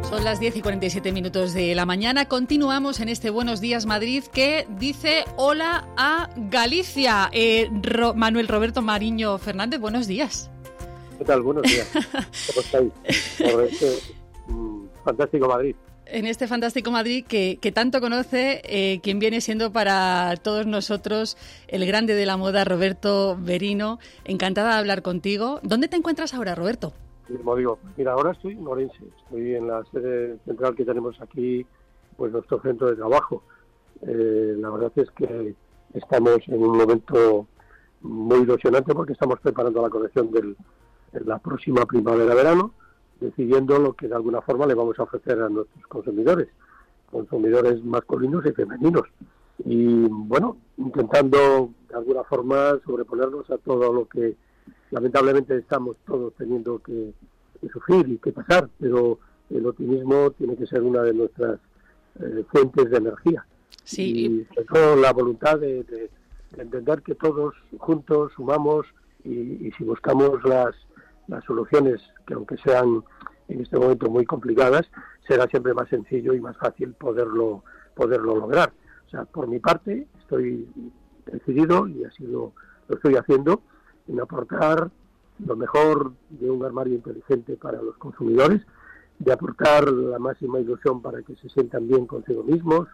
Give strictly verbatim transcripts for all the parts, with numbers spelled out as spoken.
Son las diez y cuarenta y siete minutos de la mañana. Continuamos en este Buenos Días Madrid que dice hola a Galicia. Eh, Ro- Manuel Roberto Mariño Fernández, buenos días. ¿Qué tal? Buenos días. ¿Cómo estáis? Por este mm, fantástico Madrid. En este fantástico Madrid que, que tanto conoce eh, quien viene siendo para todos nosotros el grande de la moda, Roberto Berino. Encantada de hablar contigo. ¿Dónde te encuentras ahora, Roberto? Como digo, mira, ahora estoy en Orense, estoy en la sede central que tenemos aquí, pues nuestro centro de trabajo. Eh, la verdad es que estamos en un momento muy ilusionante porque estamos preparando la colección del, de la próxima primavera-verano, decidiendo lo que de alguna forma le vamos a ofrecer a nuestros consumidores, consumidores masculinos y femeninos. Y bueno, intentando de alguna forma sobreponernos a todo lo que lamentablemente estamos todos teniendo que, que sufrir y que pasar, pero el optimismo tiene que ser una de nuestras eh, fuentes de energía. Sí. Y sobre todo la voluntad de, de, de entender que todos juntos sumamos y, y si buscamos las, las soluciones, que aunque sean en este momento muy complicadas, será siempre más sencillo y más fácil poderlo, poderlo lograr. O sea, por mi parte, estoy decidido y así lo, lo estoy haciendo, en aportar lo mejor de un armario inteligente para los consumidores, de aportar la máxima ilusión para que se sientan bien consigo mismos,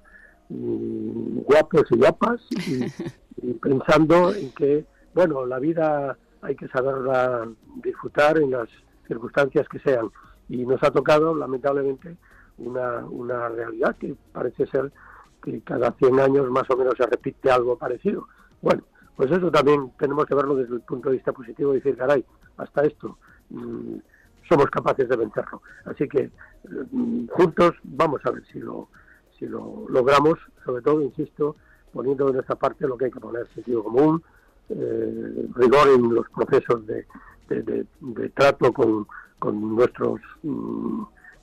y guapos y guapas, y, y pensando en que, bueno, la vida hay que saberla disfrutar en las circunstancias que sean. Y nos ha tocado, lamentablemente, una, una realidad que parece ser que cada cien años más o menos se repite algo parecido. Bueno, pues eso también tenemos que verlo desde el punto de vista positivo y decir, caray, hasta esto mmm, somos capaces de vencerlo. Así que mmm, juntos vamos a ver si lo si lo logramos, sobre todo, insisto, poniendo de nuestra parte lo que hay que poner, sentido común, eh, rigor en los procesos de, de, de, de trato con, con nuestros mmm,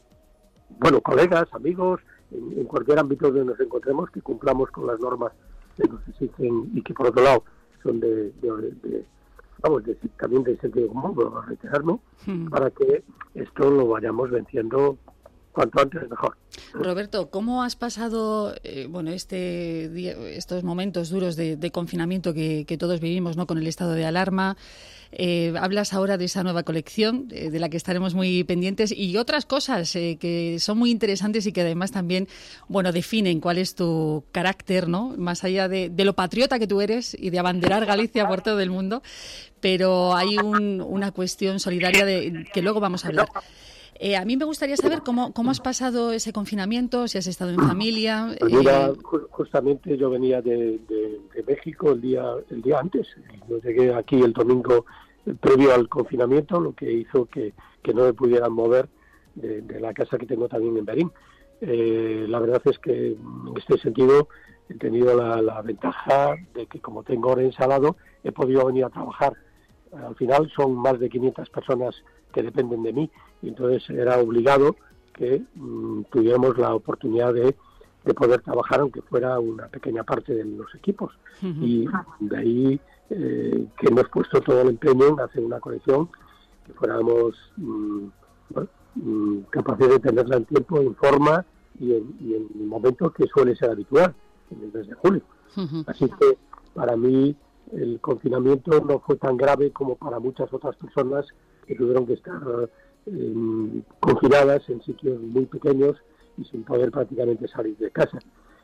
bueno colegas, amigos, en, en cualquier ámbito donde nos encontremos, que cumplamos con las normas que nos exigen y que, por otro lado, son de, de, de vamos, de, también de sentido común, vuelvo a reiterarlo, hmm. para que esto lo vayamos venciendo cuanto antes mejor. Roberto, ¿cómo has pasado eh, bueno este día, estos momentos duros de, de confinamiento que, que todos vivimos, ¿no? Con el estado de alarma? Eh, hablas ahora de esa nueva colección eh, de la que estaremos muy pendientes y otras cosas eh, que son muy interesantes y que además también, bueno, definen cuál es tu carácter, ¿no? Más allá de, de lo patriota que tú eres y de abanderar Galicia por todo el mundo, pero hay un, una cuestión solidaria de que luego vamos a hablar. Eh, a mí me gustaría saber cómo, cómo has pasado ese confinamiento, si has estado en familia. Pues mira, eh... justamente yo venía de, de, de México el día el día antes. Yo llegué aquí el domingo previo al confinamiento, lo que hizo que, que no me pudieran mover de, de la casa que tengo también en Berín. Eh, la verdad es que en este sentido he tenido la, la ventaja de que, como tengo Orense al lado, he podido venir a trabajar. Al final son más de quinientas personas que dependen de mí, y entonces era obligado que mmm, tuviéramos la oportunidad de, de poder trabajar, aunque fuera una pequeña parte de los equipos. Uh-huh. Y de ahí eh, que hemos puesto todo el empeño en hacer una colección que fuéramos mmm, bueno, mmm, capaces de tenerla en tiempo, en forma y en, y en el momento que suele ser habitual, en el mes de julio. Uh-huh. Así que para mí el confinamiento no fue tan grave como para muchas otras personas que tuvieron que estar eh, confinadas en sitios muy pequeños y sin poder prácticamente salir de casa.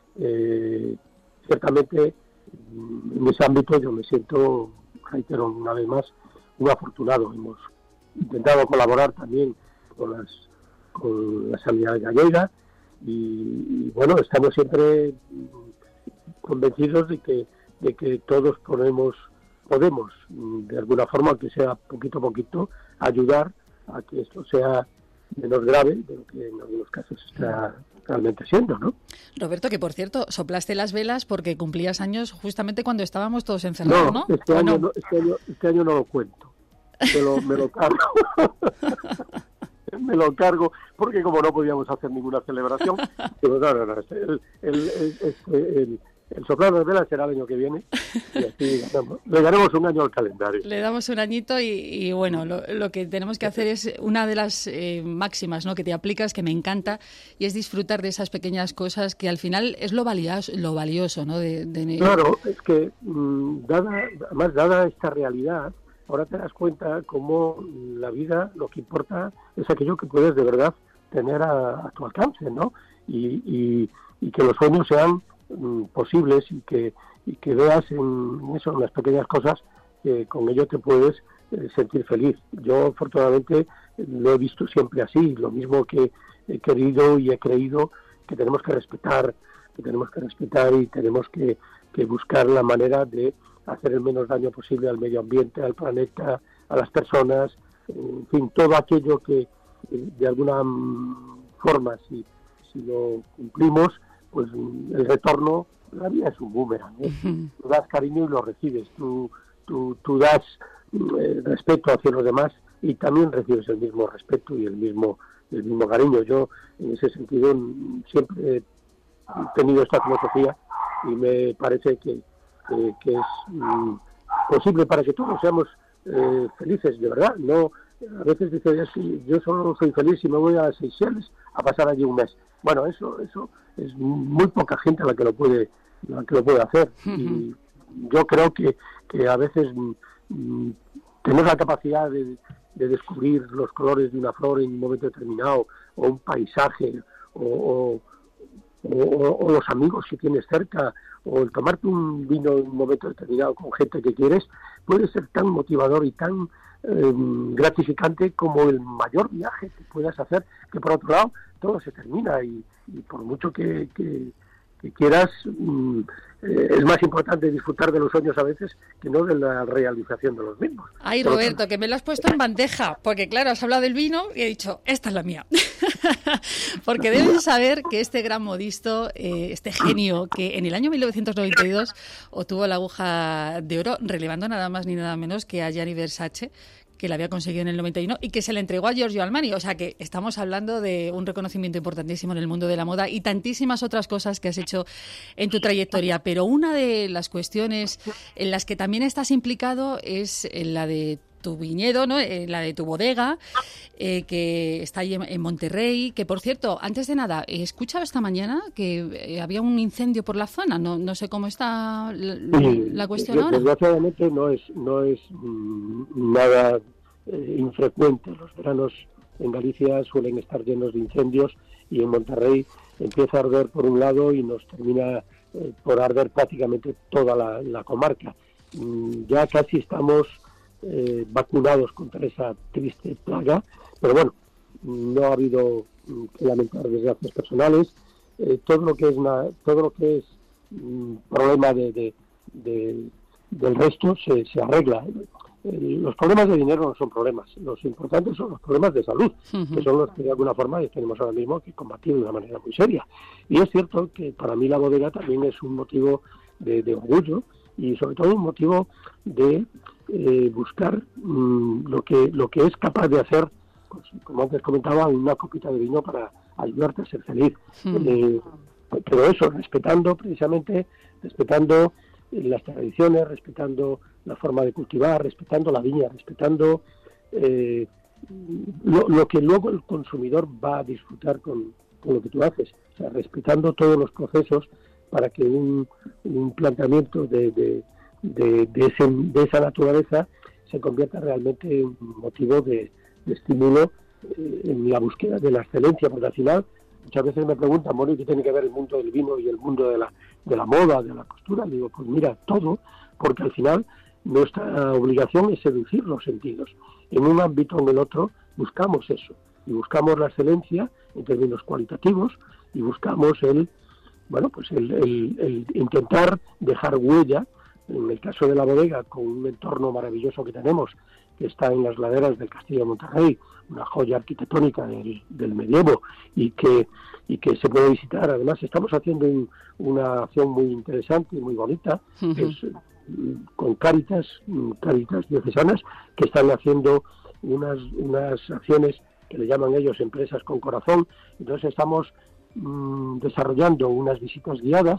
Eh, ciertamente, en ese ámbito yo me siento, reitero una vez más, un afortunado. Hemos intentado colaborar también con, las, con la sanidad gallega y, y bueno, estamos siempre convencidos de que de que todos podemos, podemos, de alguna forma, aunque sea poquito a poquito, ayudar a que esto sea menos grave de lo que en algunos casos está realmente siendo, ¿no? Roberto, que por cierto, soplaste las velas porque cumplías años justamente cuando estábamos todos encerrados, ¿no? No, este, año, no? no este, año, este año no lo cuento, me lo, me lo cargo. me lo cargo, porque como no podíamos hacer ninguna celebración, pero no, no, no, el, el, el, el, el el soplar de velas será el año que viene y así ganamos. Le daremos un año al calendario. Le damos un añito y, y bueno, lo, lo que tenemos que hacer es una de las eh, máximas, ¿no?, que te aplicas, que me encanta, y es disfrutar de esas pequeñas cosas que al final es lo valioso, lo valioso, ¿no? De, de... Claro, es que mmm, dada, además dada esta realidad, ahora te das cuenta cómo la vida lo que importa es aquello que puedes de verdad tener a, a tu alcance, ¿no? Y, y, y que los sueños sean mm, posibles y que y que veas en eso, en las pequeñas cosas, que con ello te puedes eh, sentir feliz. Yo, afortunadamente, lo he visto siempre así, lo mismo que he querido y he creído que tenemos que respetar, que tenemos que respetar y tenemos que, que buscar la manera de hacer el menos daño posible al medio ambiente, al planeta, a las personas, en fin, todo aquello que de alguna forma, si, si lo cumplimos, pues el retorno, la vida es un boomerang, ¿eh? Uh-huh. Tú das cariño y lo recibes, tú, tú, tú das eh, respeto hacia los demás y también recibes el mismo respeto y el mismo, el mismo cariño. Yo, en ese sentido, siempre he tenido esta filosofía y me parece que, que, que es mm, posible para que todos seamos eh, felices, de verdad. No, a veces dice, yo solo soy feliz si me voy a las Seychelles a pasar allí un mes. Bueno, eso eso es muy poca gente la que lo puede la que lo puede hacer. Uh-huh. Y yo creo que, que a veces mm, tenemos la capacidad de, de descubrir los colores de una flor en un momento determinado, o un paisaje, o, o, o, o los amigos que tienes cerca, o el tomarte un vino en un momento determinado con gente que quieres, puede ser tan motivador y tan eh, gratificante como el mayor viaje que puedas hacer, que por otro lado todo se termina y, y por mucho que, que, que quieras, mm, eh, es más importante disfrutar de los sueños a veces que no de la realización de los mismos. Ay, Roberto, que me lo has puesto en bandeja, porque claro, has hablado del vino y he dicho, esta es la mía. Porque debes saber que este gran modisto, eh, este genio, que en el año mil novecientos noventa y dos obtuvo la aguja de oro, relevando nada más ni nada menos que a Gianni Versace, que la había conseguido en el noventa y uno y que se le entregó a Giorgio Armani. O sea que estamos hablando de un reconocimiento importantísimo en el mundo de la moda y tantísimas otras cosas que has hecho en tu trayectoria. Pero una de las cuestiones en las que también estás implicado es en la de tu viñedo, ¿no? En la de tu bodega, eh, que está ahí en, en Monterrey, que por cierto, antes de nada, he escuchado esta mañana que eh, había un incendio por la zona, no no sé cómo está la, sí, la cuestión ahora. Desgraciadamente no es, no es mmm, nada eh, infrecuente. Los veranos en Galicia suelen estar llenos de incendios y en Monterrey empieza a arder por un lado y nos termina eh, por arder prácticamente toda la, la comarca. Mm, ya casi estamos Eh, vacunados contra esa triste plaga, pero bueno, no ha habido mm, que lamentar desgracias personales. Eh, todo lo que es una, todo lo que es mm, problema de, de, de del resto se, se arregla. Eh, los problemas de dinero no son problemas, los importantes son los problemas de salud, uh-huh. que son los que de alguna forma tenemos ahora mismo que combatir de una manera muy seria. Y es cierto que para mí la bodega también es un motivo de, de orgullo y sobre todo un motivo de eh, buscar mmm, lo que lo que es capaz de hacer, pues, como antes comentaba, una copita de vino para ayudarte a ser feliz. Mm. Eh, pero eso, respetando precisamente, respetando las tradiciones, respetando la forma de cultivar, respetando la viña, respetando eh, lo, lo que luego el consumidor va a disfrutar con, con lo que tú haces. O sea, respetando todos los procesos para que un, un planteamiento de, de, de, de, ese, de esa naturaleza se convierta realmente en motivo de, de estímulo eh, en la búsqueda de la excelencia, porque al final muchas veces me preguntan, bueno, ¿qué tiene que ver el mundo del vino y el mundo de la, de la moda, de la costura? Y digo, pues mira, todo, porque al final nuestra obligación es seducir los sentidos. En un ámbito o en el otro buscamos eso, y buscamos la excelencia en términos cualitativos, y buscamos el bueno, pues el, el, el intentar dejar huella, en el caso de la bodega, con un entorno maravilloso que tenemos, que está en las laderas del Castillo de Monterrey, una joya arquitectónica del, del medievo, y que y que se puede visitar. Además, estamos haciendo un, una acción muy interesante y muy bonita, uh-huh. que es con Cáritas, Cáritas diocesanas, que están haciendo unas, unas acciones que le llaman ellos empresas con corazón. Entonces estamos desarrollando unas visitas guiadas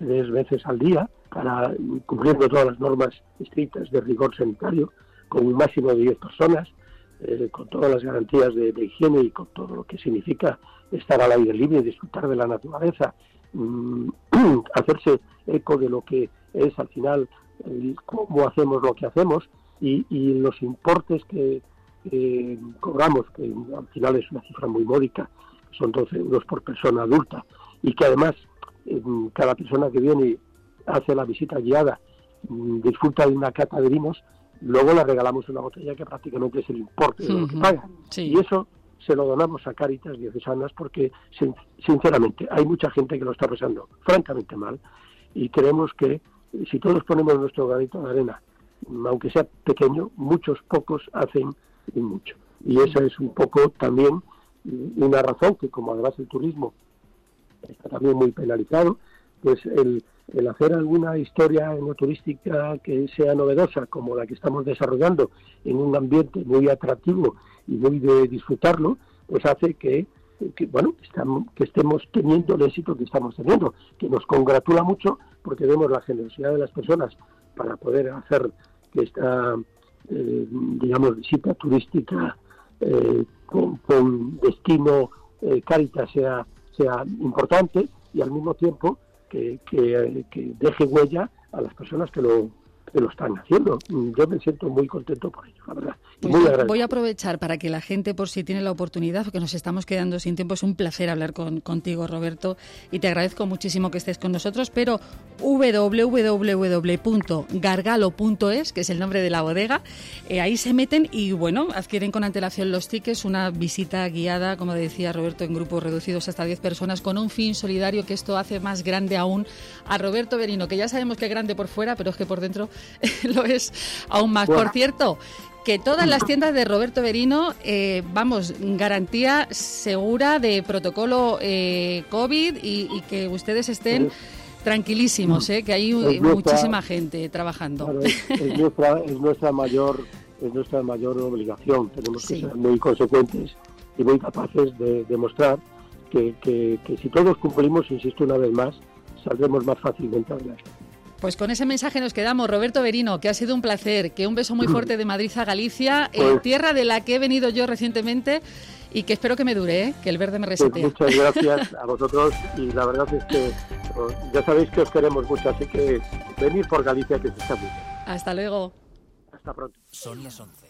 tres veces al día, para cumpliendo todas las normas estrictas de rigor sanitario, con un máximo de diez personas, eh, con todas las garantías de, de higiene y con todo lo que significa estar al aire libre, disfrutar de la naturaleza, mmm, hacerse eco de lo que es al final eh, cómo hacemos lo que hacemos y, y los importes que eh, cobramos, que al final es una cifra muy módica, son doce euros por persona adulta, y que además eh, cada persona que viene hace la visita guiada, disfruta de una cata de vinos, luego le regalamos una botella que prácticamente es el importe de lo que paga. Sí. Y eso se lo donamos a Cáritas Diocesanas porque, sin, sinceramente, hay mucha gente que lo está pasando francamente mal y creemos que si todos ponemos nuestro granito de arena, aunque sea pequeño, muchos pocos hacen mucho. Y esa es un poco también una razón que, como además el turismo está también muy penalizado, pues el el hacer alguna historia enoturística que sea novedosa, como la que estamos desarrollando, en un ambiente muy atractivo y muy de disfrutarlo, pues hace que, que bueno, estamos, que estemos teniendo el éxito que estamos teniendo, que nos congratula mucho porque vemos la generosidad de las personas para poder hacer que esta, eh, digamos, visita turística eh, con, con destino eh, Cáritas sea, sea importante y al mismo tiempo Que, que, que deje huella a las personas que lo, que lo están haciendo. Yo me siento muy contento por ello, la verdad. Y pues muy yo voy a aprovechar para que la gente, por si tiene la oportunidad, porque nos estamos quedando sin tiempo, es un placer hablar con, contigo, Roberto, y te agradezco muchísimo que estés con nosotros, pero doble u doble u doble u punto gargalo punto es, que es el nombre de la bodega, eh, ahí se meten y, bueno, adquieren con antelación los tickets, una visita guiada, como decía Roberto, en grupos reducidos hasta diez personas, con un fin solidario, que esto hace más grande aún a Roberto Berino, que ya sabemos que es grande por fuera, pero es que por dentro lo es aún más. Bueno. Por cierto, que todas las tiendas de Roberto Berino, eh, vamos, garantía segura de protocolo eh, COVID y, y que ustedes estén tranquilísimos, eh, que hay es muchísima nuestra, gente trabajando. Claro, es, es, nuestra, es nuestra mayor es nuestra mayor obligación. Tenemos sí. que ser muy consecuentes y muy capaces de demostrar que, que, que si todos cumplimos, insisto una vez más, saldremos más fácilmente adelante. Pues con ese mensaje nos quedamos. Roberto Berino, que ha sido un placer, que un beso muy fuerte de Madrid a Galicia, pues, eh, tierra de la que he venido yo recientemente y que espero que me dure, ¿eh? Que el verde me resetea. Pues muchas gracias a vosotros y la verdad es que ya sabéis que os queremos mucho, así que venid por Galicia, que se está muy bien. Hasta luego. Hasta pronto. Son las once.